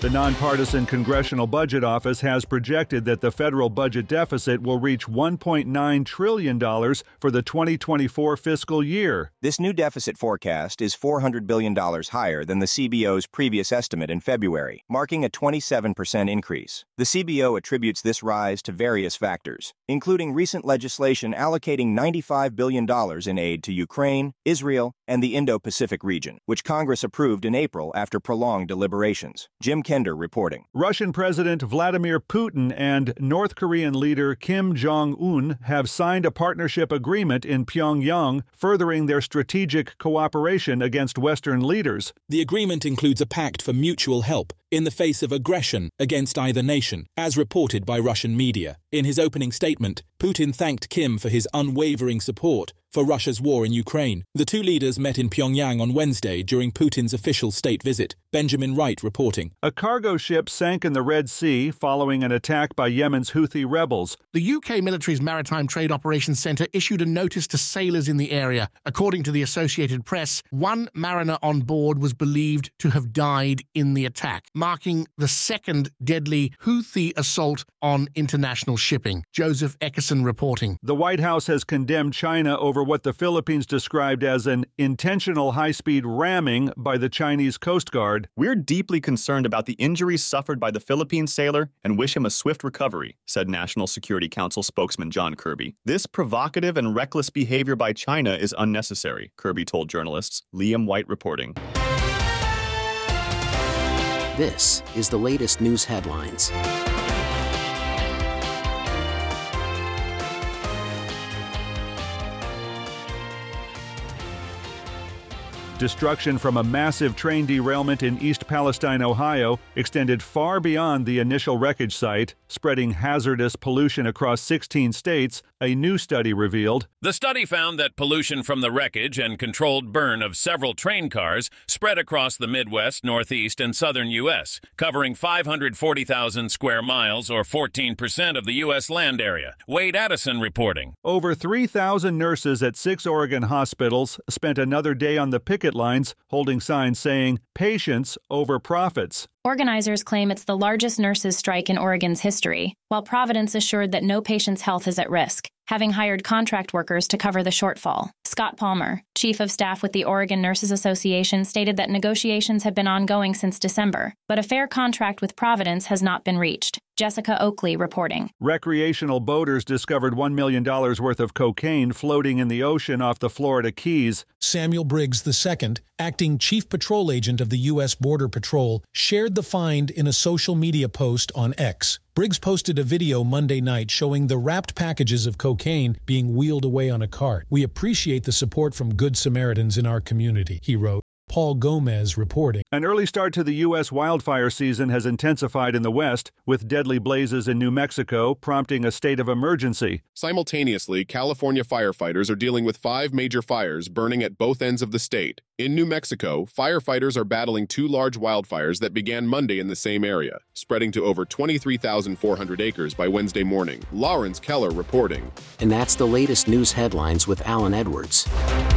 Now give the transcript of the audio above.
The nonpartisan Congressional Budget Office has projected that the federal budget deficit will reach $1.9 trillion for the 2024 fiscal year. This new deficit forecast is $400 billion higher than the CBO's previous estimate in February, marking a 27% increase. The CBO attributes this rise to various factors, including recent legislation allocating $95 billion in aid to Ukraine, Israel, and the Indo-Pacific region, which Congress approved in April after prolonged deliberations. Jim Kender reporting. Russian President Vladimir Putin and North Korean leader Kim Jong-un have signed a partnership agreement in Pyongyang, furthering their strategic cooperation against Western leaders. The agreement includes a pact for mutual help in the face of aggression against either nation, as reported by Russian media. In his opening statement, Putin thanked Kim for his unwavering support for Russia's war in Ukraine. The two leaders met in Pyongyang on Wednesday during Putin's official state visit. Benjamin Wright reporting. A cargo ship sank in the Red Sea following an attack by Yemen's Houthi rebels. The UK military's Maritime Trade Operations Centre issued a notice to sailors in the area. According to the Associated Press, one mariner on board was believed to have died in the attack, marking the second deadly Houthi assault on international shipping. Joseph Eckerson reporting. The White House has condemned China over what the Philippines described as an intentional high-speed ramming by the Chinese Coast Guard. "We're deeply concerned about the injuries suffered by the Philippine sailor and wish him a swift recovery," said National Security Council spokesman John Kirby. "This provocative and reckless behavior by China is unnecessary," Kirby told journalists. Liam White reporting. This is the latest news headlines. Destruction from a massive train derailment in East Palestine, Ohio, extended far beyond the initial wreckage site, spreading hazardous pollution across 16 states, a new study revealed. The study found that pollution from the wreckage and controlled burn of several train cars spread across the Midwest, Northeast, and Southern U.S., covering 540,000 square miles, or 14% of the U.S. land area. Wade Addison reporting. Over 3,000 nurses at 6 Oregon hospitals spent another day on the picket lines, holding signs saying, "Patients over profits." Organizers claim it's the largest nurses' strike in Oregon's history, while Providence assured that no patient's health is at risk, having hired contract workers to cover the shortfall. Scott Palmer, chief of staff with the Oregon Nurses Association, stated that negotiations have been ongoing since December, but a fair contract with Providence has not been reached. Jessica Oakley reporting. Recreational boaters discovered $1 million worth of cocaine floating in the ocean off the Florida Keys. Samuel Briggs II, acting chief patrol agent of the U.S. Border Patrol, shared the find in a social media post on X. Briggs posted a video Monday night showing the wrapped packages of cocaine being wheeled away on a cart. "We appreciate the support from Good Samaritans in our community," he wrote. Paul Gomez reporting. An early start to the U.S. wildfire season has intensified in the West, with deadly blazes in New Mexico prompting a state of emergency. Simultaneously, California firefighters are dealing with 5 major fires burning at both ends of the state. In New Mexico, firefighters are battling 2 large wildfires that began Monday in the same area, spreading to over 23,400 acres by Wednesday morning. Lawrence Keller reporting. And that's the latest news headlines with Alan Edwards.